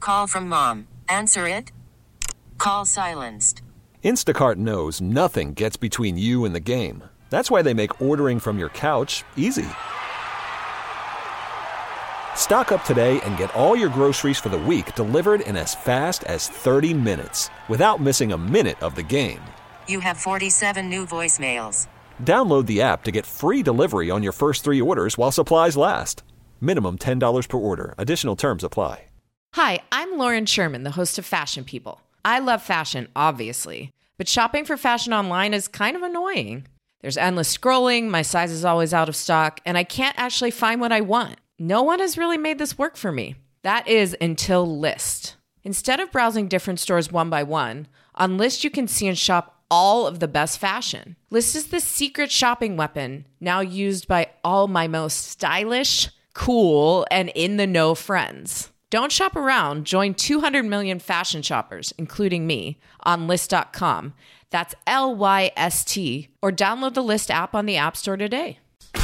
call from mom. Answer it. Call silenced. Instacart knows nothing gets between you and the game. That's why they make ordering from your couch easy. Stock up today and get all your groceries for the week delivered in as fast as 30 minutes without missing a minute of the game. You have 47 new voicemails. Download the app to get free delivery on your first 3 orders while supplies last. Minimum $10 per order. Additional terms apply. Hi, I'm Lauren Sherman, the host of Fashion People. I love fashion, obviously, but shopping for fashion online is kind of annoying. There's endless scrolling, my size is always out of stock, and I can't actually find what I want. No one has really made this work for me. That is until Lyst. Instead of browsing different stores one by one, on Lyst you can see and shop all of the best fashion. Lyst is the secret shopping weapon now used by all my most stylish, cool, and in-the-know friends. Don't shop around. Join 200 million fashion shoppers, including me, on Lyst.com. That's Lyst, or download the Lyst app on the App Store today.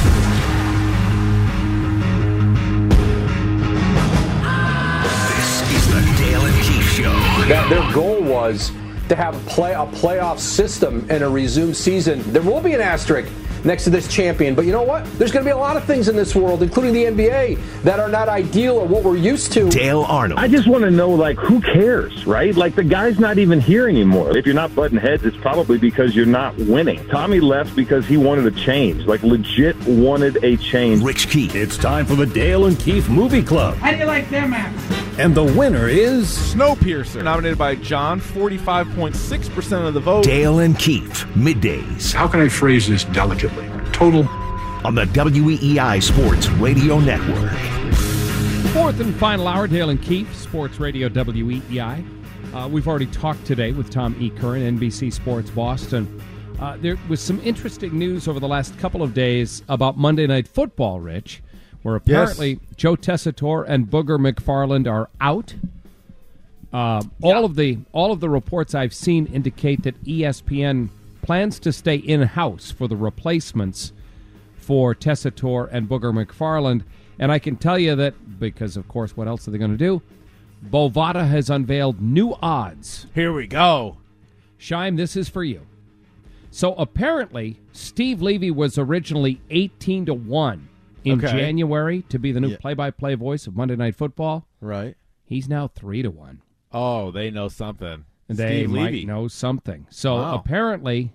This is the Dale and Keith Show. That their goal was to have a playoff system and a resumed season. There will be an asterisk next to this champion, but you know what? There's going to be a lot of things in this world, including the NBA, that are not ideal or what we're used to. Dale Arnold. I just want to know, who cares, right? The guy's not even here anymore. If you're not butting heads, it's probably because you're not winning. Tommy left because he wanted a change, legit wanted a change. Rich Keith. It's time for the Dale and Keith Movie Club. How do you like them apples? And the winner is Snowpiercer, nominated by John, 45.6% of the vote. Dale and Keith, middays. How can I phrase this delicately? Total on the WEEI Sports Radio Network. Fourth and final hour, Dale and Keith, Sports Radio WEEI. We've already talked today with Tom E. Curran, NBC Sports Boston. There was some interesting news over the last couple of days about Monday Night Football, Rich, where apparently Joe Tessitore and Booger McFarland are out. All of the reports I've seen indicate that ESPN plans to stay in-house for the replacements for Tessitore and Booger McFarland. And I can tell you that, because, of course, what else are they going to do? Bovada has unveiled new odds. Here we go. Scheim, this is for you. So, apparently, Steve Levy was originally 18-1 in January to be the new play-by-play voice of Monday Night Football. Right. He's now 3-1. Oh, they know something. They might know something. So apparently,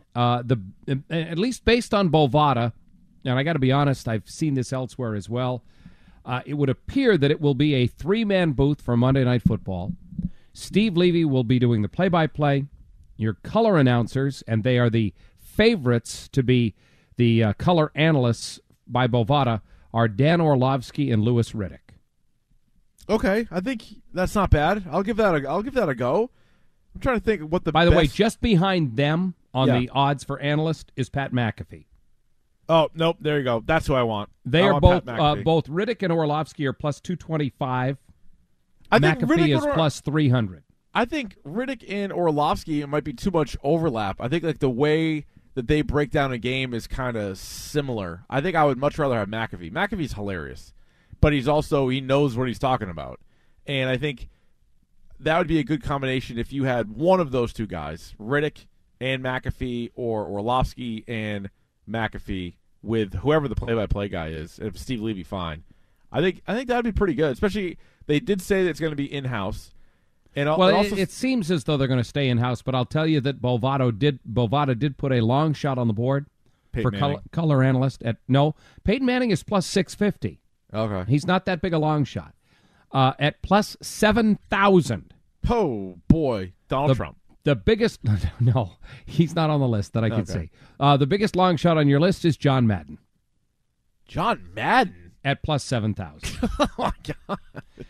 at least based on Bovada, and I got to be honest, I've seen this elsewhere as well, it would appear that it will be a 3-man booth for Monday Night Football. Steve Levy will be doing the play-by-play, your color announcers, and they are the favorites to be the color analysts by Bovada, are Dan Orlovsky and Louis Riddick. Okay, I think that's not bad. I'll give that a go. I'm trying to think of what the By the way, just behind them on the odds for analyst is Pat McAfee. Oh, nope, there you go. That's who I want. They are both Riddick and Orlovsky are plus 225. I think McAfee is plus 300. I think Riddick and Orlovsky might be too much overlap. I think the way that they break down a game is kind of similar. I think I would much rather have McAfee. McAfee's hilarious, but he knows what he's talking about. And I think that would be a good combination if you had one of those two guys, Riddick and McAfee, or Orlovsky and McAfee, with whoever the play-by-play guy is. If Steve Levy, fine. I think that would be pretty good. Especially, they did say that it's going to be in-house. And it seems as though they're going to stay in-house, but I'll tell you that Bovada did put a long shot on the board for color analyst Peyton Manning is plus 650. Okay, he's not that big a long shot. At plus 7,000. Oh, boy. Donald Trump. The biggest... No, he's not on the list that I can see. The biggest long shot on your list is John Madden. John Madden? At plus 7,000. Oh, my God.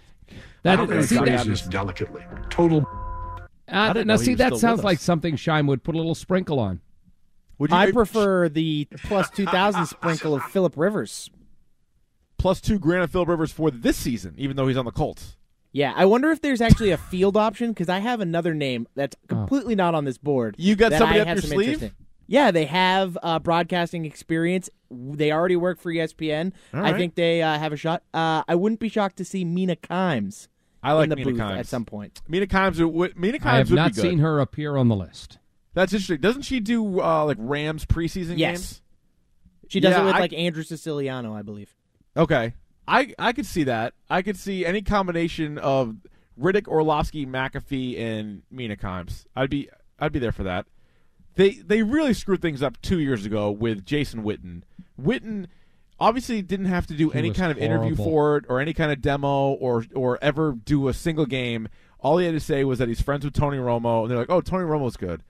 That delicately. Total... that sounds like something Scheim would put a little sprinkle on. I prefer the plus 2,000 sprinkle of Phillip Rivers. Plus 2 grand of Phillip Rivers for this season, even though he's on the Colts. Yeah, I wonder if there's actually a field option, because I have another name that's completely not on this board. You got somebody up your sleeve? Yeah, they have broadcasting experience. They already work for ESPN. Right. I think they have a shot. I wouldn't be shocked to see Mina Kimes I like in the Mina booth Kimes at some point. Mina Kimes would be good. I have not seen her appear on the list. That's interesting. Doesn't she do like Rams preseason games? She does it with like Andrew Siciliano, I believe. Okay. I could see that. I could see any combination of Riddick, Orlovsky, McAfee, and Mina Kimes. I'd be there for that. They really screwed things up 2 years ago with Jason Witten. Witten obviously didn't have to do any kind of interview for it or any kind of demo or ever do a single game. All he had to say was that he's friends with Tony Romo, and they're like, "Oh, Tony Romo's good."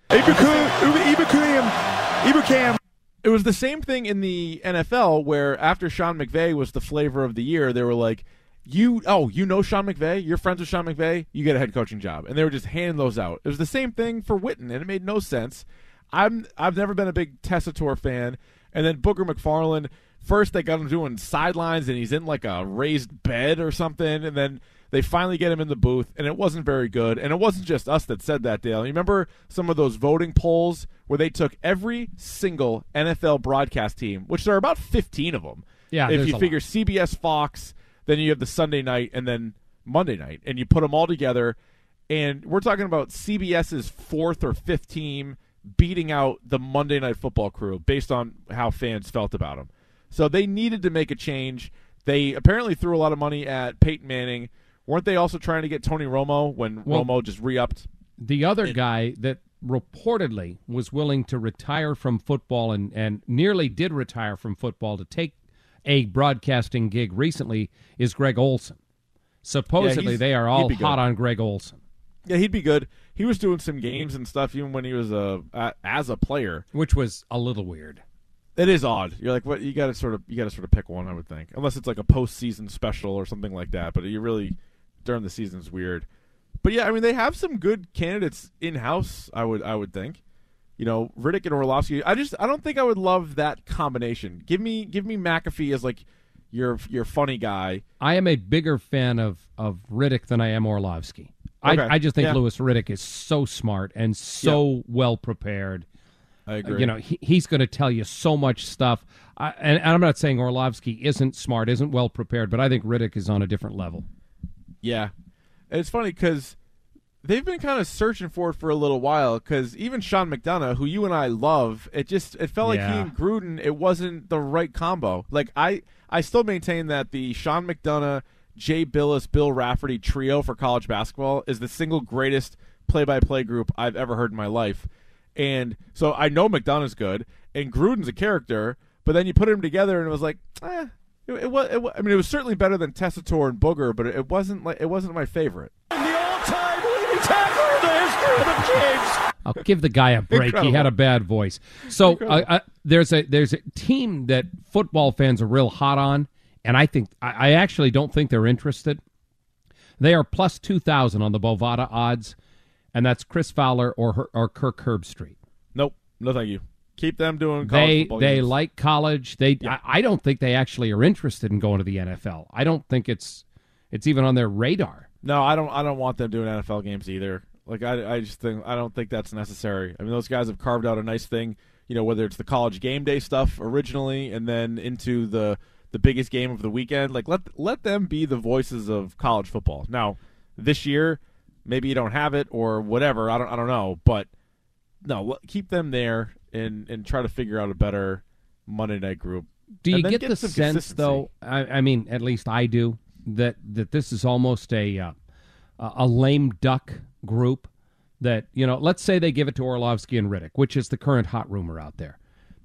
It was the same thing in the NFL where after Sean McVay was the flavor of the year, they were like, you know Sean McVay? You're friends with Sean McVay? You get a head coaching job. And they were just handing those out. It was the same thing for Witten, and it made no sense. I've never been a big Tessitore fan. And then Booger McFarland, first they got him doing sidelines, and he's in like a raised bed or something, and then they finally get him in the booth, and it wasn't very good. And it wasn't just us that said that, Dale. You remember some of those voting polls where they took every single NFL broadcast team, which there are about 15 of them. Yeah, if you figure CBS, Fox, then you have the Sunday night and then Monday night, and you put them all together, and we're talking about CBS's fourth or fifth team beating out the Monday Night Football crew based on how fans felt about them. So they needed to make a change. They apparently threw a lot of money at Peyton Manning. Weren't they also trying to get Tony Romo when Romo just re-upped? The other guy that reportedly was willing to retire from football and nearly did retire from football to take a broadcasting gig recently is Greg Olsen. Supposedly they are all hot on Greg Olsen. Yeah, he'd be good. He was doing some games and stuff even when he was as a player, which was a little weird. It is odd. You're like, what? You got to sort of pick one, I would think, unless it's like a postseason special or something like that. But you really during the season is weird. But yeah, I mean, they have some good candidates in house. I would think, Riddick and Orlovsky. I don't think I would love that combination. Give me McAfee as like your funny guy. I am a bigger fan of Riddick than I am Orlovsky. Okay. I just think Louis Riddick is so smart and so well prepared. I agree. He's going to tell you so much stuff. And I'm not saying Orlovsky isn't smart, isn't well prepared, but I think Riddick is on a different level. Yeah. It's funny because they've been kind of searching for it for a little while because even Sean McDonough, who you and I love, it felt like he and Gruden, it wasn't the right combo. Like I still maintain that the Sean McDonough, Jay Billis, Bill Rafferty trio for college basketball is the single greatest play-by-play group I've ever heard in my life. And so I know McDonough's good, and Gruden's a character, but then you put them together, and it was like, it was certainly better than Tessitore and Booger, but it wasn't my favorite. The all-time leading tackler in the history of the Kings. I'll give the guy a break. Incredible. He had a bad voice. So there's a team that football fans are real hot on, and I actually don't think they're interested. They are plus 2,000 on the Bovada odds. And that's Chris Fowler or Kirk Herbstreit. Nope, no thank you. Keep them doing college football They games. like college. I don't think they actually are interested in going to the NFL. I don't think it's even on their radar. No, I don't want them doing NFL games either. Like I don't think that's necessary. I mean, those guys have carved out a nice thing. Whether it's the college game day stuff originally, and then into the biggest game of the weekend. Like let them be the voices of college football. Now, this year, maybe you don't have it or whatever. I don't know, but no, keep them there and try to figure out a better Monday night group. Do you get the sense, though? I mean, at least I do that this is almost a lame duck group. That let's say they give it to Orlovsky and Riddick, which is the current hot rumor out there.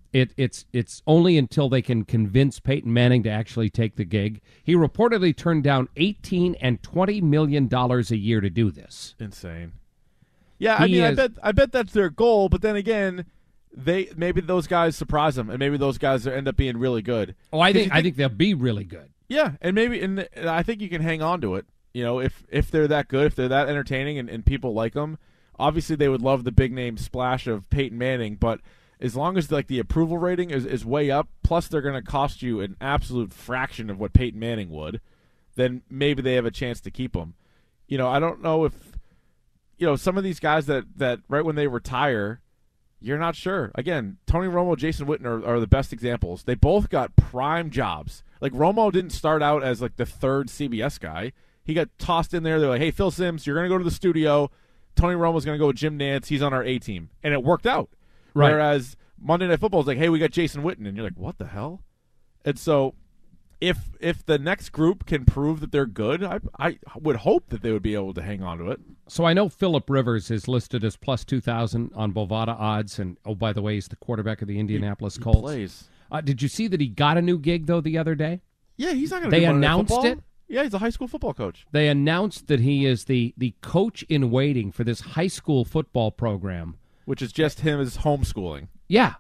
It's only until they can convince Peyton Manning to actually take the gig. He reportedly turned down $18 and $20 million a year to do this. Insane. Yeah, I bet that's their goal. But then again, maybe those guys surprise them, and maybe those guys end up being really good. Oh, I think they'll be really good. Yeah, and I think you can hang on to it. If they're that good, if they're that entertaining, and people like them. Obviously, they would love the big name splash of Peyton Manning, but as long as the approval rating is way up, plus they're going to cost you an absolute fraction of what Peyton Manning would, then maybe they have a chance to keep them. I don't know if some of these guys that right when they retire, you're not sure. Again, Tony Romo, Jason Witten are the best examples. They both got prime jobs. Like Romo didn't start out as like the third CBS guy. he got tossed in there. They're like, hey, Phil Simms, you're going to go to the studio. Tony Romo's going to go with Jim Nantz. He's on our A team. And it worked out. Right. Whereas Monday Night Football is like, hey, we got Jason Witten. And you're like, what the hell? And so if the next group can prove that they're good, I would hope that they would be able to hang on to it. So I know Phillip Rivers is listed as plus 2,000 on Bovada odds. And, oh, by the way, he's the quarterback of the Indianapolis Colts. Plays. Did you see that he got a new gig, though, the other day? Yeah, he's not going to They do Monday Night announced Football. it? Yeah, he's a high school football coach. They announced that he is the coach in waiting for this high school football program. Which is just him as homeschooling. Yeah.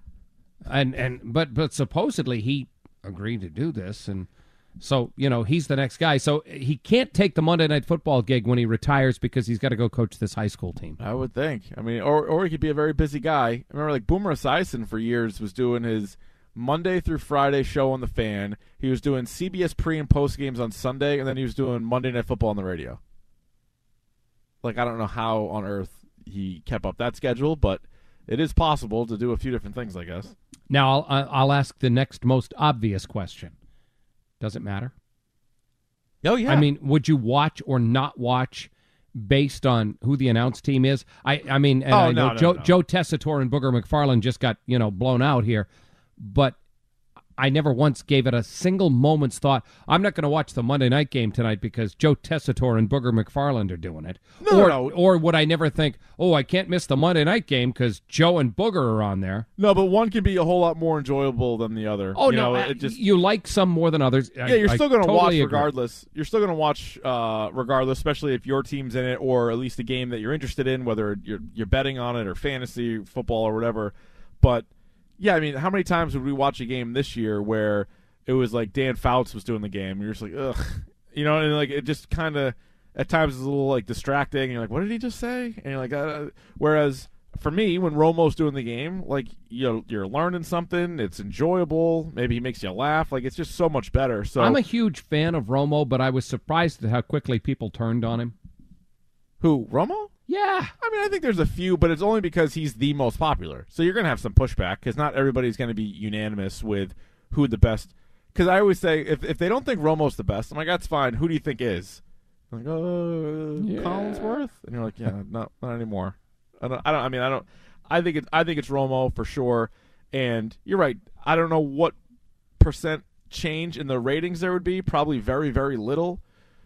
But supposedly he agreed to do this, and so, he's the next guy. So he can't take the Monday Night Football gig when he retires because he's got to go coach this high school team. I would think. I mean, or he could be a very busy guy. I remember like Boomer Esiason for years was doing his Monday through Friday show on the Fan. He was doing CBS pre and post games on Sunday, and then he was doing Monday Night Football on the radio. Like, I don't know how on earth he kept up that schedule, but it is possible to do a few different things, I guess. Now, I'll ask the next most obvious question. Does it matter? Oh, yeah. I mean, would you watch or not watch based on who the announced team is? I know Joe Tessitore and Booger McFarland just got, blown out here. But I never once gave it a single moment's thought. I'm not going to watch the Monday night game tonight because Joe Tessitore and Booger McFarland are doing it. Or would I never think, I can't miss the Monday night game because Joe and Booger are on there. No, but one can be a whole lot more enjoyable than the other. Oh, you like some more than others. Yeah, you're still going to totally watch agree. regardless. You're still going to watch regardless, especially if your team's in it or at least a game that you're interested in, whether you're betting on it or fantasy football or whatever. But yeah, I mean, how many times would we watch a game this year where it was like Dan Fouts was doing the game, and you're just like, ugh, and like it just kind of at times is a little like distracting. And you're like, what did he just say? And you're like, whereas for me, when Romo's doing the game, like you're learning something, it's enjoyable. Maybe he makes you laugh. Like it's just so much better. So I'm a huge fan of Romo, but I was surprised at how quickly people turned on him. Who, Romo? Yeah. I mean, I think there's a few, but it's only because he's the most popular. So you're going to have some pushback because not everybody's going to be unanimous with who the best. Because I always say, if they don't think Romo's the best, I'm like, that's fine. Who do you think is? I'm like, Collinsworth? And you're like, yeah, not anymore. I think it's Romo for sure. And you're right. I don't know what percent change in the ratings there would be. Probably very, very little.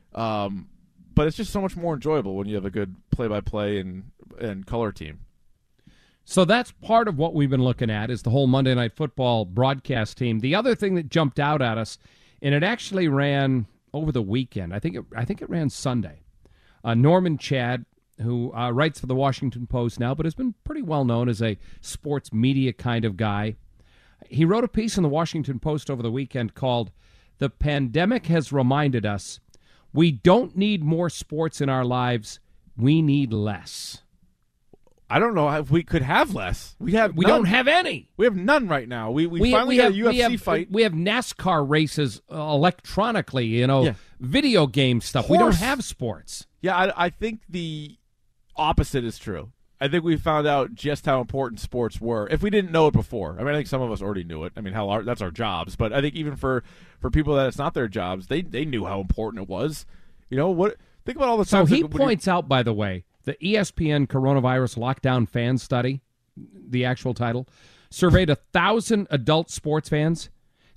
But it's just so much more enjoyable when you have a good play-by-play and color team. So that's part of what we've been looking at is the whole Monday Night Football broadcast team. The other thing that jumped out at us, and it actually ran over the weekend. I think it ran Sunday. Norman Chad, who writes for the Washington Post now, but has been pretty well known as a sports media kind of guy. He wrote a piece in the Washington Post over the weekend called "The Pandemic Has Reminded Us We Don't Need More Sports in Our Lives. We Need Less." I don't know if we could have less. We don't have any. We have none right now. We finally had a UFC fight. We have NASCAR races electronically, video game stuff. We don't have sports. Yeah, I think the opposite is true. I think we found out just how important sports were. If we didn't know it before. I mean, I think some of us already knew it. I mean, that's our jobs. But I think even for people that it's not their jobs, they knew how important it was. Think about all the times. So he points out, by the way, the ESPN Coronavirus Lockdown Fan Study, the actual title, surveyed 1,000 adult sports fans.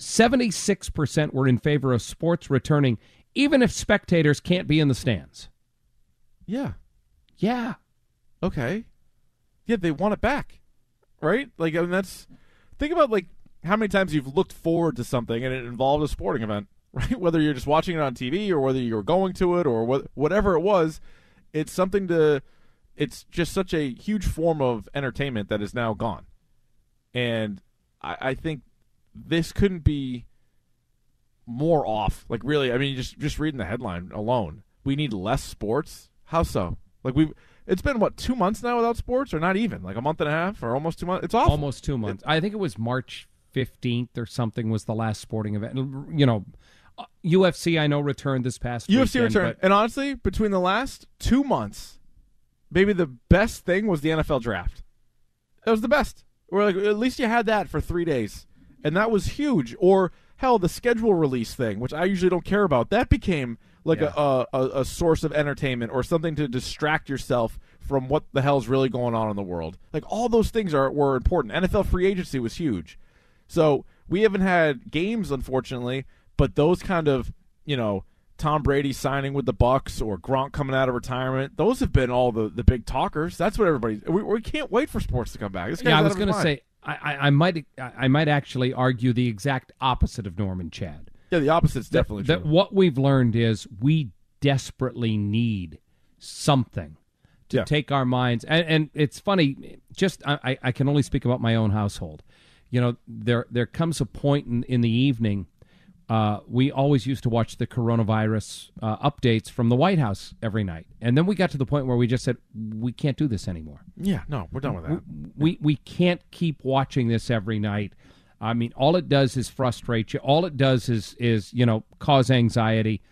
76% were in favor of sports returning, even if spectators can't be in the stands. Yeah. Yeah. Okay. Yeah, they want it back, right? Like, I mean, think about like how many times you've looked forward to something and it involved a sporting event, right? Whether you're just watching it on TV or whether you're going to it or whatever it was. It's it's just such a huge form of entertainment that is now gone. And I think this couldn't be more off. Like, really, I mean, just reading the headline alone. We need less sports? How so? Like, it's been, 2 months now without sports? Or not even? Like a month and a half? Or almost 2 months? It's awful. Almost 2 months. I think it was March 15th or something was the last sporting event. UFC, I know, returned this past weekend. UFC returned. And honestly, between the last 2 months, maybe the best thing was the NFL draft. It was the best. Or like, at least you had that for 3 days. And that was huge. Or hell, the schedule release thing, which I usually don't care about, that became like a source of entertainment or something to distract yourself from what the hell's really going on in the world. Like, all those things were important. NFL free agency was huge. So we haven't had games, unfortunately, but those kind of, Tom Brady signing with the Bucs or Gronk coming out of retirement, those have been all the big talkers. That's what everybody. We can't wait for sports to come back. I was going to say I might actually argue the exact opposite of Norman Chad. Yeah, the opposite's definitely true. That what we've learned is we desperately need something to take our minds. And it's funny. Just I can only speak about my own household. There comes a point in the evening. We always used to watch the coronavirus updates from the White House every night. And then we got to the point where we just said, we can't do this anymore. Yeah, no, we're done with that. We can't keep watching this every night. I mean, all it does is frustrate you. All it does is cause anxiety.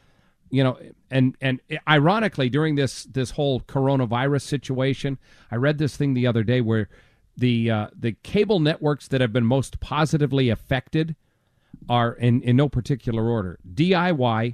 And ironically, during this whole coronavirus situation, I read this thing the other day where the cable networks that have been most positively affected are in no particular order: DIY,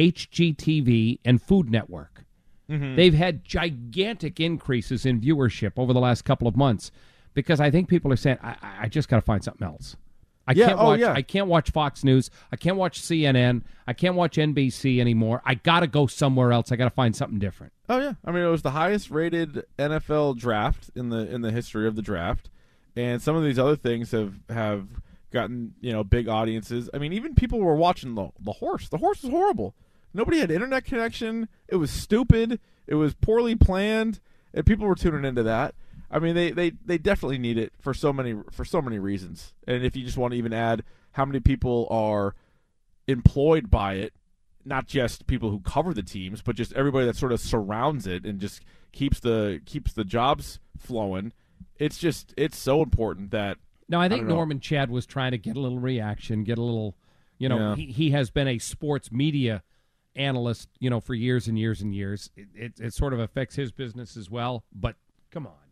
HGTV, and Food Network. Mm-hmm. They've had gigantic increases in viewership over the last couple of months because I think people are saying, I just got to find something else. I can't watch Fox News. I can't watch CNN. I can't watch NBC anymore. I got to go somewhere else. I got to find something different. Oh yeah, I mean, it was the highest rated NFL draft in the history of the draft, and some of these other things have gotten big audiences. I mean, even people were watching the horse. The horse was horrible. Nobody had internet connection. It was stupid. It was poorly planned, and people were tuning into that. I mean, they definitely need it for so many reasons. And if you just want to even add how many people are employed by it, not just people who cover the teams, but just everybody that sort of surrounds it and just keeps the jobs flowing. It's so important that. No, I think Norman Chad was trying to get a little reaction, get a little, he has been a sports media analyst, for years and years and years. It sort of affects his business as well, but come on.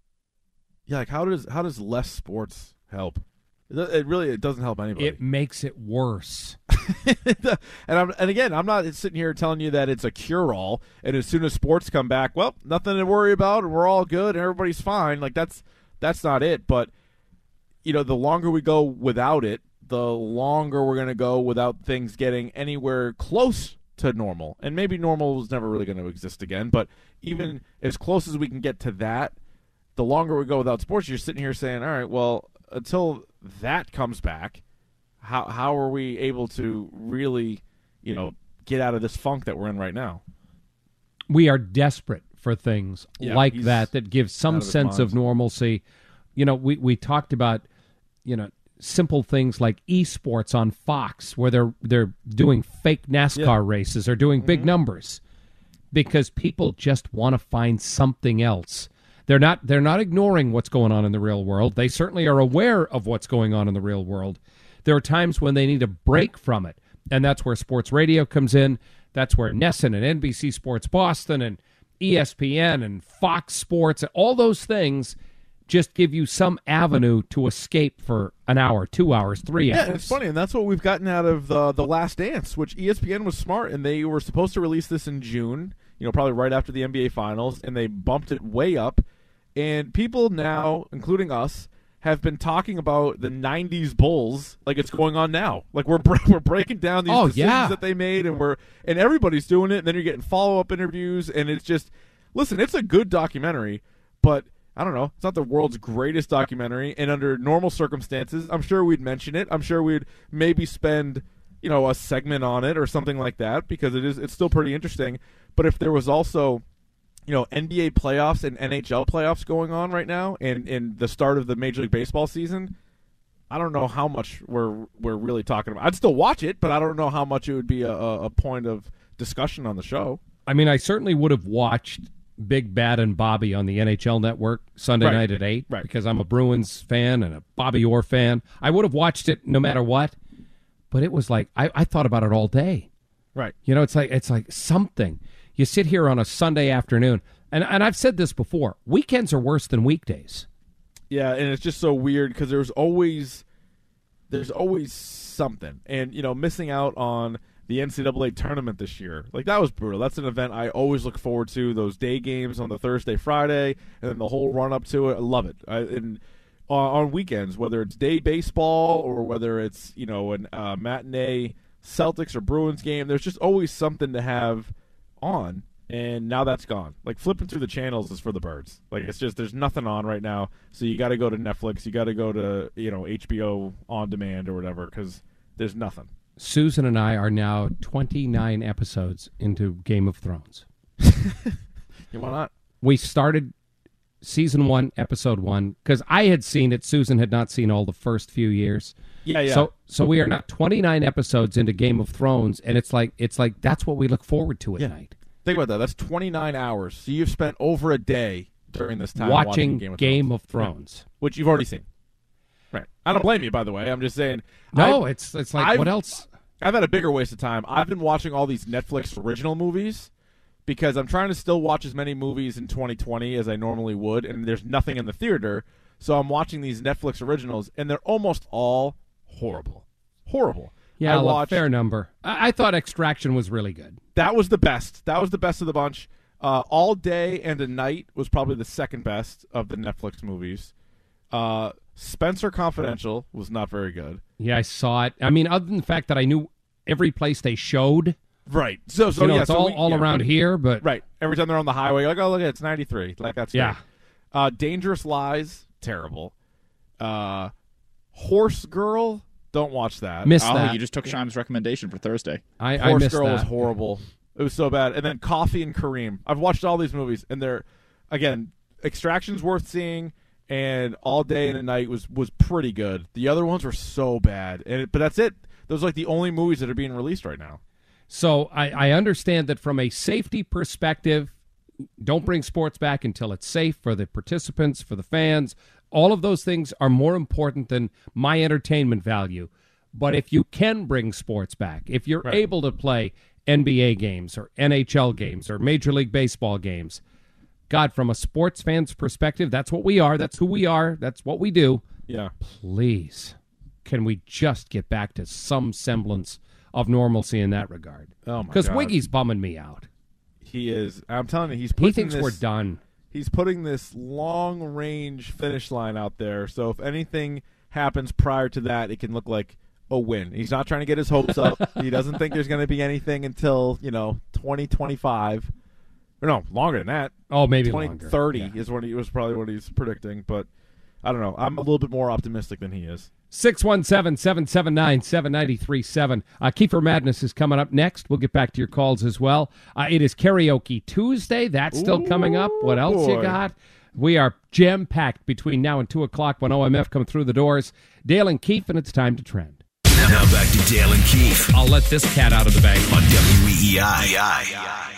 Yeah, like how does less sports help? It doesn't help anybody. It makes it worse. And again, I'm not sitting here telling you that it's a cure-all, and as soon as sports come back, well, nothing to worry about, and we're all good, and everybody's fine. Like that's not it, but the longer we go without it, the longer we're going to go without things getting anywhere close to normal. And maybe normal is never really going to exist again, but even as close as we can get to that, the longer we go without sports, you're sitting here saying, all right, well, until that comes back, how are we able to really, get out of this funk that we're in right now? We are desperate for things like that give some sense of normalcy. We talked about, simple things like esports on Fox, where they're doing fake NASCAR races or doing big numbers because people just want to find something else. They're not ignoring what's going on in the real world. They certainly are aware of what's going on in the real world. There are times when they need a break from it, and that's where sports radio comes in. That's where NESN and NBC Sports Boston and ESPN and Fox Sports, all those things just give you some avenue to escape for an hour, 2 hours, 3 hours. Yeah, it's funny, and that's what we've gotten out of the Last Dance, which ESPN was smart, and they were supposed to release this in June, probably right after the NBA Finals, and they bumped it way up. And people now, including us, have been talking about the 90s Bulls like it's going on now. Like we're breaking down these decisions that they made, and everybody's doing it, and then you're getting follow-up interviews, and it's just, listen, it's a good documentary, but I don't know, it's not the world's greatest documentary, and under normal circumstances, I'm sure we'd mention it. I'm sure we'd maybe spend, a segment on it or something like that, because it's still pretty interesting. But if there was also NBA playoffs and NHL playoffs going on right now, and the start of the Major League Baseball season, I don't know how much we're really talking about. I'd still watch it, but I don't know how much it would be a point of discussion on the show. I mean, I certainly would have watched Big Bad and Bobby on the NHL Network Sunday night at 8 because I'm a Bruins fan and a Bobby Orr fan. I would have watched it no matter what, but it was like I thought about it all day. Right. It's like something. You sit here on a Sunday afternoon, and I've said this before, weekends are worse than weekdays. Yeah, and it's just so weird because there's always there's always something. And, missing out on the NCAA tournament this year, like, that was brutal. That's an event I always look forward to, those day games on the Thursday, Friday, and then the whole run-up to it. I love it. And on weekends, whether it's day baseball or whether it's, a matinee Celtics or Bruins game, there's just always something to have on. And now that's gone. Like, flipping through the channels is for the birds. Like, it's just, there's nothing on right now. So you got to go to Netflix. You got to go to, HBO On Demand or whatever, because there's nothing. Susan and I are now 29 episodes into Game of Thrones. Why not? We started season 1, episode 1, because I had seen it. Susan had not seen all the first few years. Yeah. So we are now 29 episodes into Game of Thrones, and it's like that's what we look forward to at night. Think about that. That's 29 hours. So you've spent over a day during this time watching Game of Thrones. Right. Which you've already seen. Right. I don't blame you, by the way. I'm just saying. No, it's like, what else? I've had a bigger waste of time. I've been watching all these Netflix original movies because I'm trying to still watch as many movies in 2020 as I normally would, and there's nothing in the theater. So I'm watching these Netflix originals, and they're almost all horrible. Horrible. Yeah, a fair number. I thought Extraction was really good. That was the best. That was the best of the bunch. All Day and a Night was probably the second best of the Netflix movies. Spencer Confidential was not very good. Yeah, I saw it. I mean, other than the fact that I knew every place they showed. Right. So it's all around here, but right. Every time they're on the highway, you're like, oh, look at it, it's 93. Like, that's great. Dangerous Lies, terrible. Horse Girl, don't watch that. Missed that. You just took Shime's recommendation for Thursday. I Horse missed Girl that. was horrible. It was so bad. And then Coffee and Kareem. I've watched all these movies, and they're, again, Extraction's worth seeing, and All Day and a Night was pretty good. The other ones were so bad. But that's it. Those are like the only movies that are being released right now. So I understand that from a safety perspective, don't bring sports back until it's safe for the participants, for the fans. All of those things are more important than my entertainment value. But if you can bring sports back, if you're able to play NBA games or NHL games or Major League Baseball games, God, from a sports fan's perspective, that's what we are. That's who we are. That's what we do. Yeah. Please, can we just get back to some semblance of normalcy in that regard? Oh, my God. Because Wiggy's bumming me out. He is. I'm telling you, he thinks we're done. He's putting this long-range finish line out there, so if anything happens prior to that, it can look like a win. He's not trying to get his hopes up. He doesn't think there's going to be anything until, 2025. Or no, longer than that. Oh, maybe 2030 longer. is what probably what he's predicting, but I don't know. I'm a little bit more optimistic than he is. 617-779-7937. Kiefer Madness is coming up next. We'll get back to your calls as well. It is Karaoke Tuesday. That's still coming up. What else you got? We are jam-packed between now and 2 o'clock when OMF come through the doors. Dale and Keefe, and it's time to trend. Now back to Dale and Keefe I'll let this cat out of the bag. on WEEI.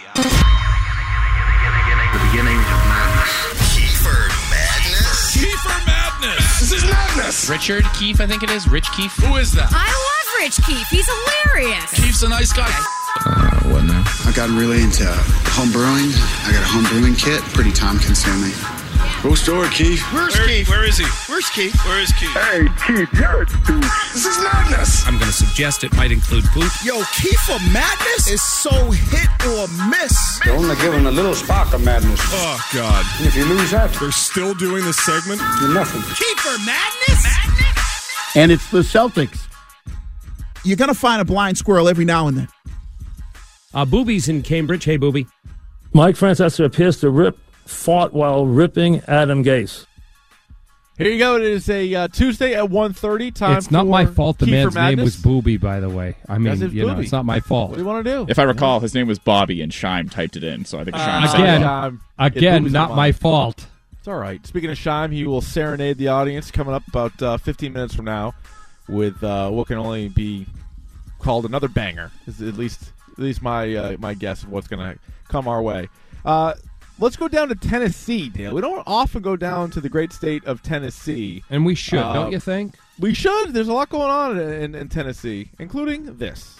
The beginning of madness. Kiefer Madness. Kiefer Madness. This is madness. Richard Keefe, I think it is. Rich Keefe. Who is that? I love Rich Keefe. He's hilarious. Keefe's a nice guy. What now? I've gotten really into home brewing. I got a home brewing kit. Pretty time consuming. Go store, Keith. Where's Keith? Where is he? Where's Keith? Where is Keith? Hey, Keith, you're a douche. This is madness. I'm going to suggest it might include poop. Yo, Kiefer Madness is so hit or miss. You're only given a little spark of madness. Oh, God. And if you lose that, They're still doing this segment? you're nothing. Kiefer Madness? And it's the Celtics. You're going to find a blind squirrel every now and then. Booby's in Cambridge. Hey, Booby. Mike Francesa appears to fought while ripping Adam Gase. Here you go. It is a Tuesday at 1:30. Time. It's not my fault the man's name was Madness. Booby, by the way. I mean, Booby. it's not my fault. What do you want to do? If I recall, his name was Bobby, and Shime typed it in, so I think Shime Again, not my fault. It's all right. Speaking of Shime, he will serenade the audience coming up about 15 minutes from now with what can only be called another banger. Is at least my guess of what's going to come our way. Let's go down to Tennessee, Dale. We don't often go down to the great state of Tennessee. And we should, don't you think? We should. There's a lot going on in Tennessee, including this.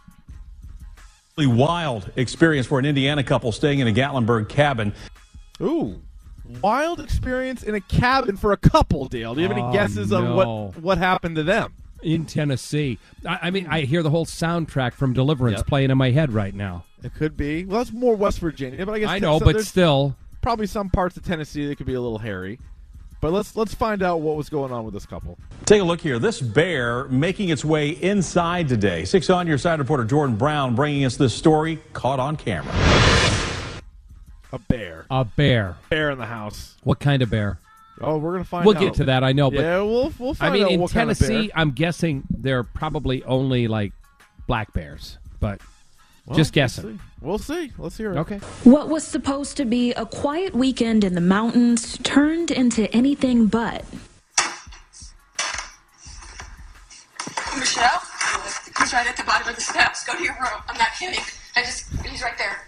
Wild experience for an Indiana couple staying in a Gatlinburg cabin. Ooh. Wild experience in a cabin for a couple, Dale. Do you have any guesses on what happened to them? In Tennessee. I mean, I hear the whole soundtrack from Deliverance playing in my head right now. It could be. Well, that's more West Virginia, but I guess I know, but there's still. Probably some parts of Tennessee that could be a little hairy. But let's find out what was going on with this couple. Take a look here. This bear making its way inside today. 6 on your side reporter Jordan Brown bringing us this story caught on camera. A bear. A bear. Bear in the house. What kind of bear? Oh, we're going to find out. We'll get to that, I know. But yeah, we'll find out. I mean, in what Tennessee, kind of bear. I'm guessing they're probably only like black bears. But just guessing. We'll see. Let's hear it. Okay. What was supposed to be a quiet weekend in the mountains turned into anything but. Michelle, he's right at the bottom of the steps. Go to your room. I'm not kidding. He's right there.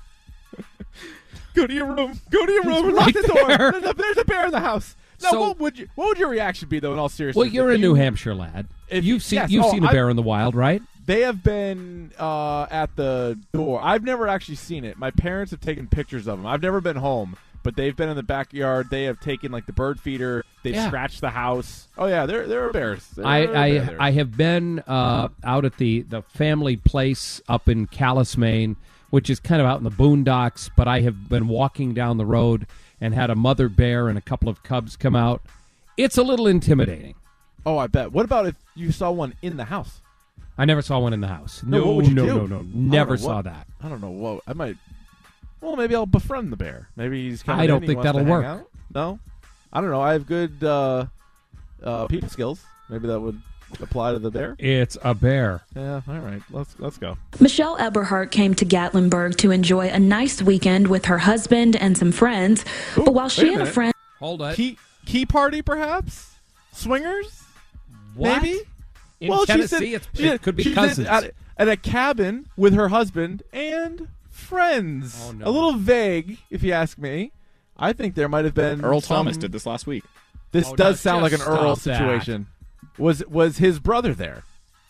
Go to your room. Go to your room and lock the door. There's a bear in the house. Now, So- what would your reaction be, though, in all seriousness? Well, you're a New Hampshire lad. You've seen a bear in the wild, right? They have been at the door. I've never actually seen it. My parents have taken pictures of them. I've never been home, but they've been in the backyard. They have taken, like, the bird feeder. They've scratched the house. Oh, yeah, there are bears. I have been out at the family place up in Calais, Maine, which is kind of out in the boondocks, but I have been walking down the road and had a mother bear and a couple of cubs come out. It's a little intimidating. Oh, I bet. What about if you saw one in the house? I never saw one in the house. No, what would you do? No. Never saw that. I don't know. Whoa, I might. Well, maybe I'll befriend the bear. Maybe he's coming. I don't in, think he wants that'll to hang work. out. No, I don't know. I have good people skills. Maybe that would apply to the bear. It's a bear. Yeah. All right. Let's go. Michelle Eberhardt came to Gatlinburg to enjoy a nice weekend with her husband and some friends. But while she and a friend... Hold it. Key party, perhaps? Swingers? What? Maybe? In Tennessee, it could be she's cousins. At a cabin with her husband and friends. Oh, no. A little vague, if you ask me. I think there might have been Earl Thomas did this last week. This does sound like an Earl situation. Was his brother there?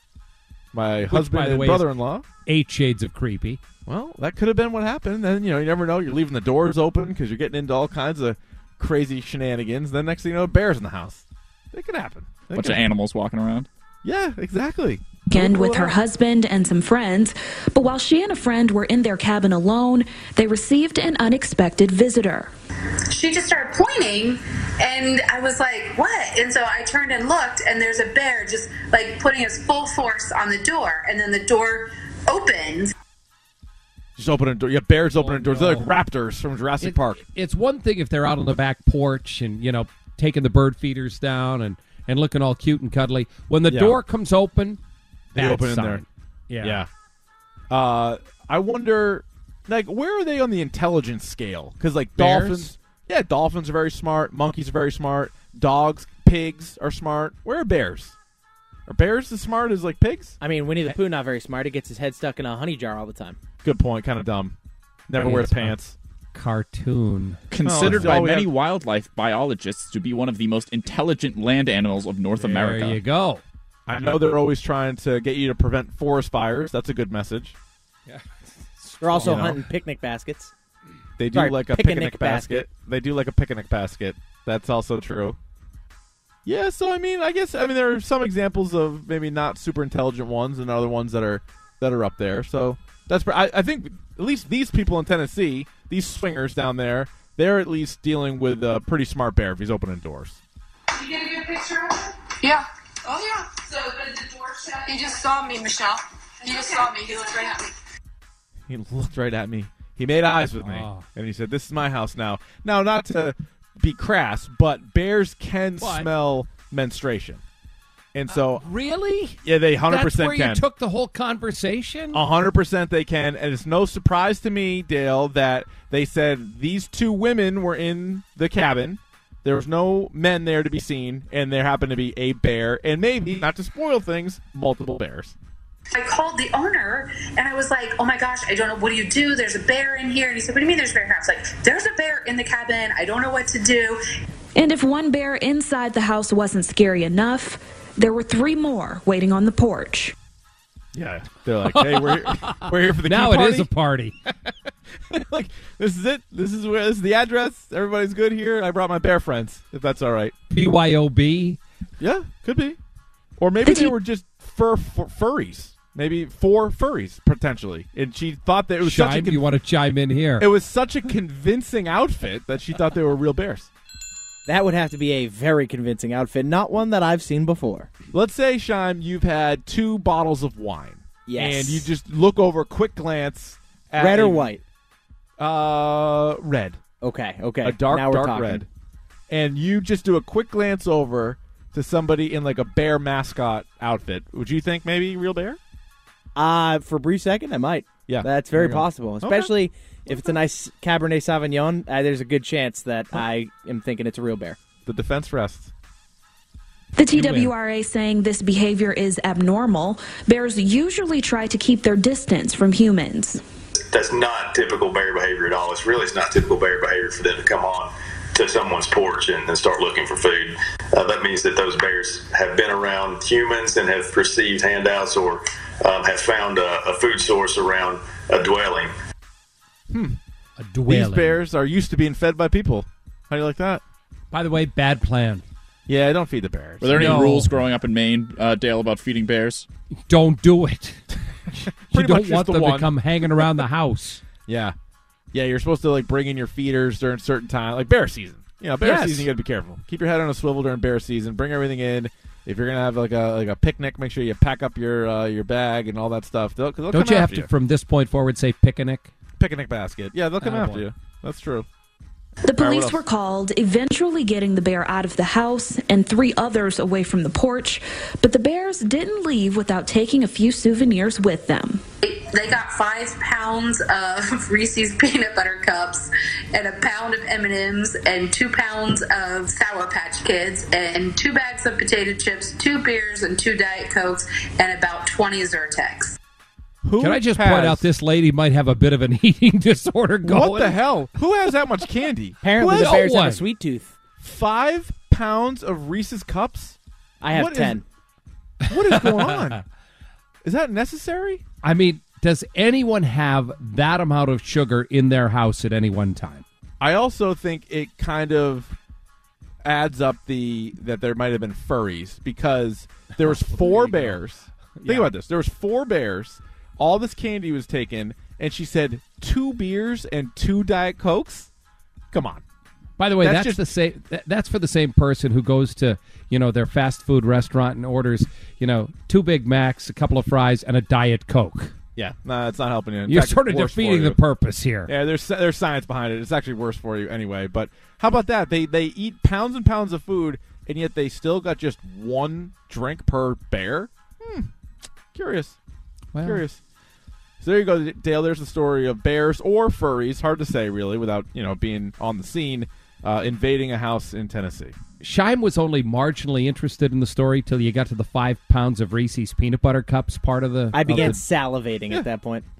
My husband by the and way, brother-in-law? 8 shades of creepy. Well, that could have been what happened. Then, you never know. You're leaving the doors open because you're getting into all kinds of crazy shenanigans. Then next thing you know, bears in the house. It could happen. Bunch of animals walking around. Yeah, exactly. Weekend with her husband and some friends, but while she and a friend were in their cabin alone, they received an unexpected visitor. She just started pointing, and I was like, what? And so I turned and looked, and there's a bear just, like, putting his full force on the door, and then the door opens. Just opening door. Yeah, bears opening doors. They're like raptors from Jurassic Park. It's one thing if they're out on the back porch and, taking the bird feeders down and looking all cute and cuddly. When the door comes open, they bad open sign. in there. Yeah. I wonder, like, where are they on the intelligence scale? Because, like, Bears? dolphins. Yeah, dolphins are very smart. Monkeys are very smart. Dogs, pigs are smart. Where are bears? Are bears as smart as, like, pigs? I mean, Winnie the Pooh not very smart. He gets his head stuck in a honey jar all the time. Good point. Kind of dumb. Never It's wears a pants. Cartoon. Considered by many wildlife biologists to be one of the most intelligent land animals of North America. There you go. I know they're always trying to get you to prevent forest fires. That's a good message. Yeah. They're also hunting picnic baskets. They do like a picnic basket. They do like a picnic basket. That's also true. Yeah, so I guess there are some examples of maybe not super intelligent ones and other ones that are up there. So that's I think at least these people in Tennessee, these swingers down there, they're at least dealing with a pretty smart bear if he's opening doors. Did you get a good picture of it? Yeah. Oh, yeah. So, but the door shut? He just saw me, Michelle. He just saw me. He looked right at me. He looked right at me. He made eyes with me. And he said, this is my house now. Now, not to be crass, but bears can smell menstruation. And so... really? Yeah, they 100% That's where can. you took the whole conversation? 100% they can. And it's no surprise to me, Dale, that they said these two women were in the cabin. There was no men there to be seen, and there happened to be a bear, and maybe, not to spoil things, multiple bears. I called the owner, and I was like, oh my gosh, I don't know, what do you do? There's a bear in here. And he said, what do you mean there's a bear here? I was like, there's a bear in the cabin. I don't know what to do. And if one bear inside the house wasn't scary enough, there were 3 more waiting on the porch. Yeah, they're like, hey, we're here for the now key party. It is a party. Like, this is it. This is the address. Everybody's good here. I brought my bear friends, if that's all right. BYOB? Yeah, could be. Or maybe they were just furries. Maybe 4 furries, potentially. And she thought that it was such a... you want to chime in here? It was such a convincing outfit that she thought they were real bears. That would have to be a very convincing outfit, not one that I've seen before. Let's say, Shime, you've had 2 bottles of wine. Yes. And you just look over a quick glance at... Red or white? Red. Okay. A dark red. And you just do a quick glance over to somebody in like a bear mascot outfit. Would you think maybe real bear? For a brief second, I might. Yeah. That's very possible. Especially if it's a nice Cabernet Sauvignon, there's a good chance that I am thinking it's a real bear. The defense rests. The TWRA saying this behavior is abnormal. Bears usually try to keep their distance from humans. That's not typical bear behavior at all. It's not typical bear behavior for them to come on to someone's porch and start looking for food. That means that those bears have been around humans and have received handouts or have found a food source around a dwelling. A dwelling. These bears are used to being fed by people. How do you like that? By the way, bad plan. Yeah, don't feed the bears. Were there any rules growing up in Maine, Dale, about feeding bears? Don't do it. You don't much want just them the to come hanging around the house. Yeah, you're supposed to like bring in your feeders during certain time, like bear season. Bear season, you got to be careful. Keep your head on a swivel during bear season. Bring everything in. If you're gonna have like a picnic, make sure you pack up your bag and all that stuff. They'll Don't you have to, from this point forward, say picnic? Picnic basket. Yeah, they'll come after you. That's true. The police were called, eventually getting the bear out of the house and 3 others away from the porch. But the bears didn't leave without taking a few souvenirs with them. They got 5 pounds of Reese's peanut butter cups and a pound of M&Ms and 2 pounds of Sour Patch Kids and 2 bags of potato chips, 2 beers and 2 Diet Cokes and about 20 Zyrtecs. Can I just point out this lady might have a bit of an eating disorder going? What the hell? Who has that much candy? Apparently the bears have a sweet tooth. 5 pounds of Reese's Cups? I have 10. What is going on? Is that necessary? I mean, does anyone have that amount of sugar in their house at any one time? I also think it kind of adds up that there might have been furries because there was 4 bears. Think about this. There was 4 bears. All this candy was taken, and she said 2 beers and 2 Diet Cokes? Come on. By the way, that's the same. That's for the same person who goes to their fast food restaurant and orders 2 Big Macs, a couple of fries, and a Diet Coke. Yeah, no, it's not helping you. You're sort of defeating the purpose here. Yeah, there's science behind it. It's actually worse for you anyway. But how about that? They eat pounds and pounds of food, and yet they still got just 1 drink per bear? Curious. Well, curious. So there you go, Dale. There's the story of bears or furries. Hard to say, really, without being on the scene, invading a house in Tennessee. Shime was only marginally interested in the story till you got to the 5 pounds of Reese's peanut butter cups part of the... I began salivating at that point.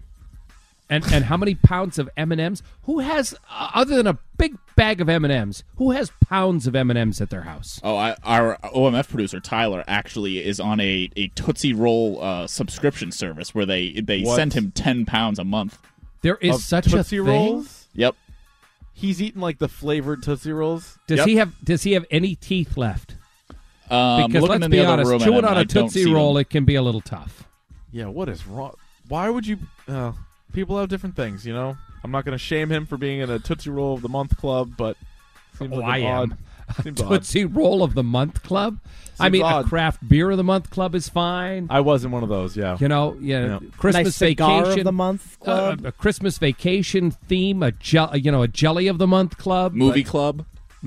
And how many pounds of M&Ms? Who has, other than a big bag of M&Ms, who has pounds of M&Ms at their house? Oh, our OMF producer, Tyler, actually is on a Tootsie Roll subscription service where they send him 10 pounds a month. There is such Tootsie a thing? Rolls? Yep. He's eating like the flavored Tootsie Rolls? Does he have any teeth left? Because let's be honest, chewing on a Tootsie Roll, it can be a little tough. Yeah, what is wrong? Why would you... people have different things, I'm not going to shame him for being in a Tootsie Roll of the Month club, but seems like am. Tootsie Roll of the Month club? I mean, odd. A craft beer of the month club is fine. I was in one of those, yeah. Christmas nice cigar vacation of the month club, a Christmas vacation theme, a jelly of the month club, movie club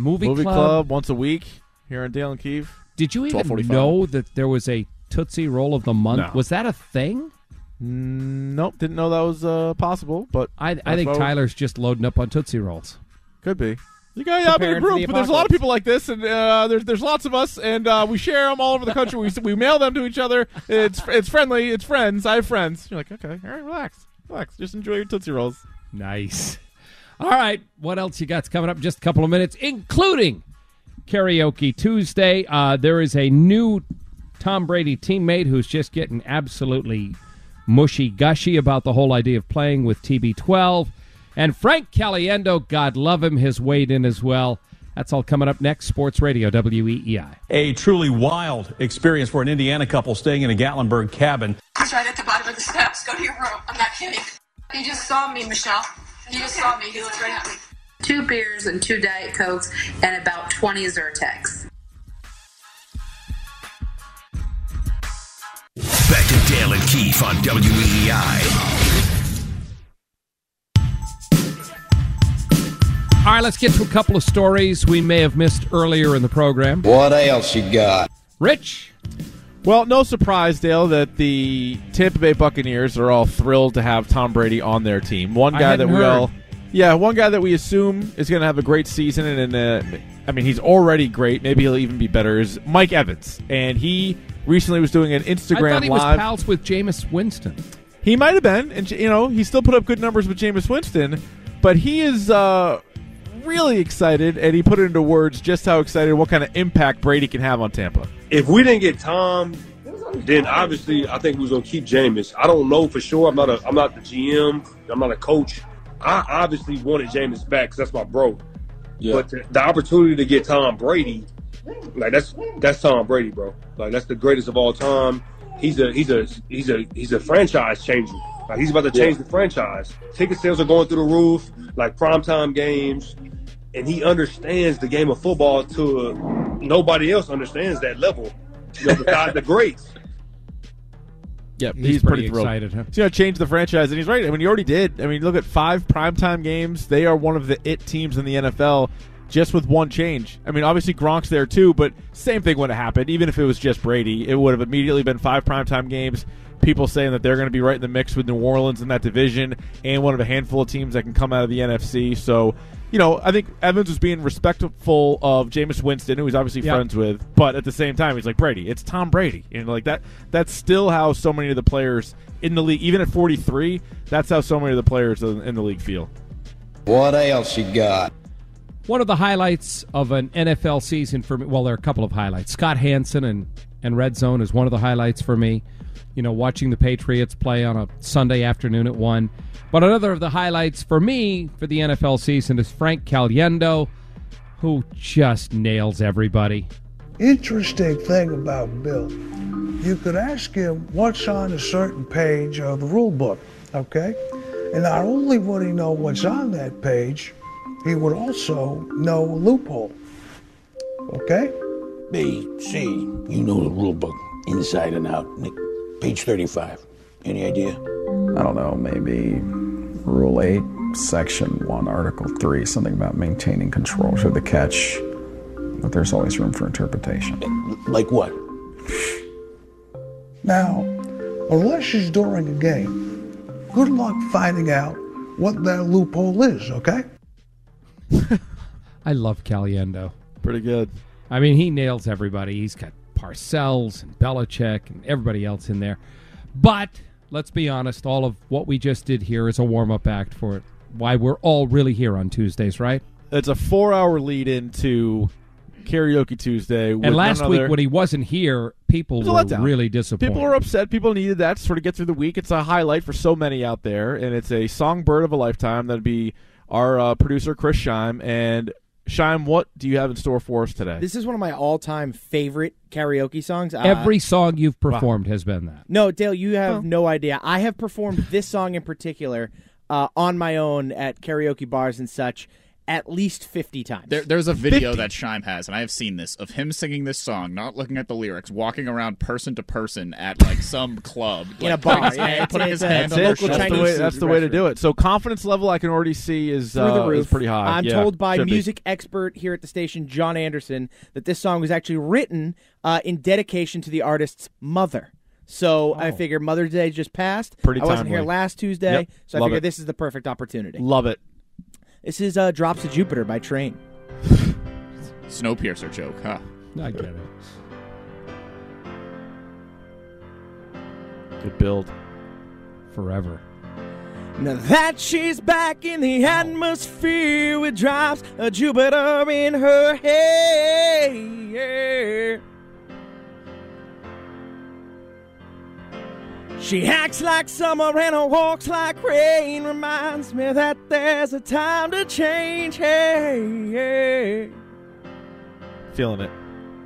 once a week here in Dale and Keefe. Did you even know that there was a Tootsie Roll of the month? No. Was that a thing? Nope, didn't know that was possible. But I think Tyler's just loading up on Tootsie Rolls. Could be. You guys have a group, but there's a lot of people like this, and there's lots of us, and we share them all over the country. We mail them to each other. It's friendly. It's friends. I have friends. You're like, okay, all right, relax. Just enjoy your Tootsie Rolls. Nice. All right, what else you got coming up in just a couple of minutes, including Karaoke Tuesday. There is a new Tom Brady teammate who's just getting absolutely mushy-gushy about the whole idea of playing with TB12. And Frank Caliendo, God love him, has weighed in as well. That's all coming up next. Sports Radio WEEI. A truly wild experience for an Indiana couple staying in a Gatlinburg cabin. He's right at the bottom of the steps. Go to your room. I'm not kidding. He just saw me, Michelle. He just saw me. He looked right at me. 2 beers and 2 Diet Cokes and about 20 Zyrtecs. Back to Dale and Keefe on WEEI. All right, let's get to a couple of stories we may have missed earlier in the program. What else you got? Rich? Well, no surprise, Dale, that the Tampa Bay Buccaneers are all thrilled to have Tom Brady on their team. One guy that we assume is going to have a great season, and he's already great. Maybe he'll even be better. Is Mike Evans, and he recently was doing an Instagram I thought he live. was pals with Jameis Winston. He might have been, and he still put up good numbers with Jameis Winston, but he is really excited, and he put it into words just how excited, what kind of impact Brady can have on Tampa. If we didn't get Tom, then obviously I think we was gonna keep Jameis. I don't know for sure. I'm not the GM. I'm not a coach. I obviously wanted Jameis back because that's my bro. Yeah. But the opportunity to get Tom Brady, like that's Tom Brady, bro. Like that's the greatest of all time. He's a franchise changer. Like he's about to change the franchise. Ticket sales are going through the roof. Like primetime games. And he understands the game of football to nobody else understands that level. Besides the greats. Yep, he's pretty excited. Huh? He's going to change the franchise, and he's right. I mean, he already did. I mean, look at 5 primetime games. They are one of the it teams in the NFL just with one change. I mean, obviously Gronk's there too, but same thing would have happened. Even if it was just Brady, it would have immediately been 5 primetime games. People saying that they're going to be right in the mix with New Orleans in that division and one of a handful of teams that can come out of the NFC. So, I think Evans was being respectful of Jameis Winston, who he's obviously friends with, but at the same time, he's like, Brady, it's Tom Brady. Like that's still how so many of the players in the league, even at 43, that's how so many of the players in the league feel. What else you got? One of the highlights of an NFL season for me, well, there are a couple of highlights. Scott Hansen and Red Zone is one of the highlights for me. Watching the Patriots play on a Sunday afternoon at 1. But another of the highlights for me for the NFL season is Frank Caliendo, who just nails everybody. Interesting thing about Bill, you could ask him what's on a certain page of the rule book, okay? And not only would he know what's on that page, he would also know a loophole, okay? B, C, you know the rule book inside and out. Nick, page 35. Any idea? I don't know, maybe Rule 8, Section 1, Article 3, something about maintaining control through the catch, but there's always room for interpretation. Like what? Now, unless it's during a game, good luck finding out what that loophole is, okay? I love Caliendo. Pretty good. I mean, he nails everybody. He's got Parcells and Belichick and everybody else in there. But let's be honest, all of what we just did here is a warm-up act for why we're all really here on Tuesdays, right? It's a 4-hour lead into Karaoke Tuesday. And last week when he wasn't here, people were really disappointed. People were upset. People needed that to sort of get through the week. It's a highlight for so many out there, and it's a songbird of a lifetime. That'd be our producer, Chris Scheim. And Scheim, what do you have in store for us today? This is one of my all-time favorite karaoke songs. Every song you've performed has been that. No, Dale, you have no idea. I have performed this song in particular on my own at karaoke bars and such at least 50 times. There's a video that Scheim has, and I have seen this, of him singing this song, not looking at the lyrics, walking around person to person at some club. In a bar. Putting his hand on their shoulder. That's the way to do it. So confidence level I can already see is through the roof. Is pretty high. I'm told by music expert here at the station, John Anderson, that this song was actually written in dedication to the artist's mother. So I figure Mother's Day just passed. Pretty I wasn't timely. here last Tuesday, so Love I figure it. this is the perfect opportunity. Love it. This is Drops of Jupiter by Train. Snowpiercer joke, huh? I get it. Good build. Forever. Now that she's back in the atmosphere with drops of Jupiter in her hair. She acts like summer and walks like rain. Reminds me that there's a time to change. Hey, hey. Feeling it.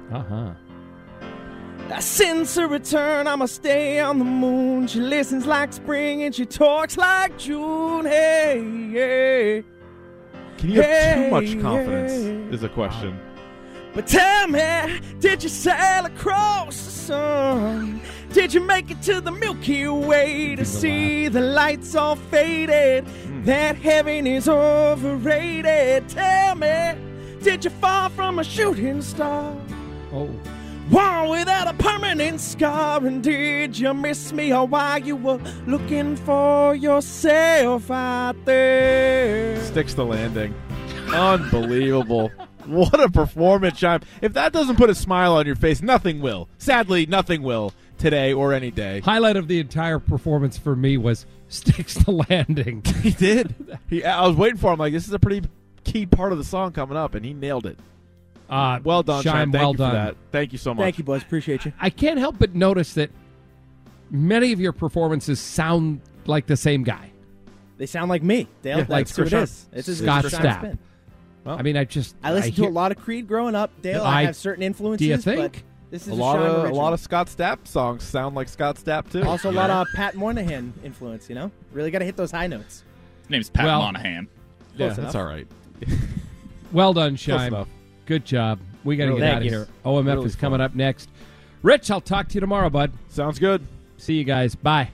Since her return, I'ma stay on the moon. She listens like spring and she talks like June. Hey, hey. Can you have too much confidence? Is a question. But tell me, did you sail across the sun? Did you make it to the Milky Way to see the lights all faded? That heaven is overrated. Tell me, did you fall from a shooting star? One without a permanent scar. And did you miss me or while you were looking for yourself out there? Sticks the landing. Unbelievable. What a performance, Chime. If that doesn't put a smile on your face, nothing will. Sadly, nothing will today or any day. Highlight of the entire performance for me was Sticks the landing. He did. I was waiting for him. Like, this is a pretty key part of the song coming up, and he nailed it. Well done, Chime. Thank you for that. Thank you so much. Thank you, boys. Appreciate you. I can't help but notice that many of your performances sound like the same guy. They sound like me, Dale. Yeah, That's who it is. It's Scott Chime Stapp. Spin. I mean, I listened to a lot of Creed growing up, Dale. I have certain influences. Do you think? But this is a lot of Scott Stapp songs sound like Scott Stapp too. Also, a lot of Pat Monahan influence. You know, really got to hit those high notes. His name's Pat Monahan. Yeah, that's all right. Well done, Shime. Good job. We got to get out of here. OMF is coming up next. Rich, I'll talk to you tomorrow, bud. Sounds good. See you guys. Bye.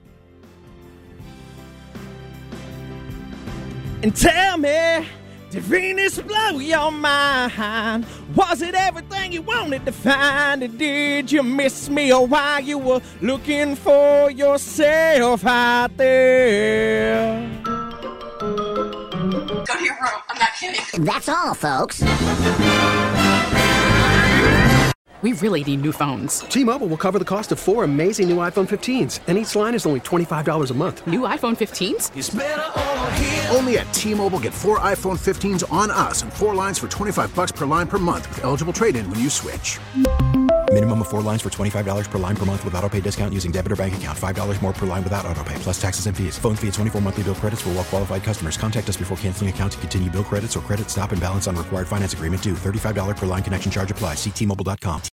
And tell me, did Venus blow your mind? Was it everything you wanted to find? And did you miss me or while you were looking for yourself out there? Go to your room. I'm not kidding. That's all, folks. We really need new phones. T-Mobile will cover the cost of 4 amazing new iPhone 15s, and each line is only $25 a month. New iPhone 15s? It's better over here. Only at T-Mobile, get 4 iPhone 15s on us and 4 lines for $25 per line per month with eligible trade-in when you switch. Minimum of 4 lines for $25 per line per month with autopay discount using debit or bank account. $5 more per line without autopay, plus taxes and fees. Phone fee at 24 monthly bill credits for well-qualified customers. Contact us before canceling account to continue bill credits or credit stop and balance on required finance agreement due. $35 per line connection charge applies. See T-Mobile.com.